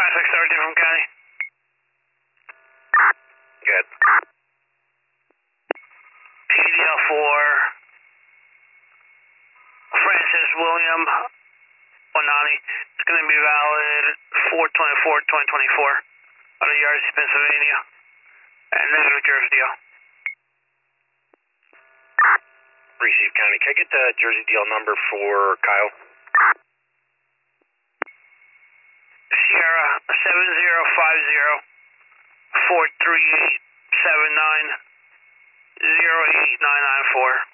Sergeant from County. Good. CDL for Francis William Onani. It's going to be valid 4/24/2024 out of Yardley, Pennsylvania, and negative Jersey deal. Receive County. Can I get the Jersey deal number for Kyle? Sierra 7050 43879 08994.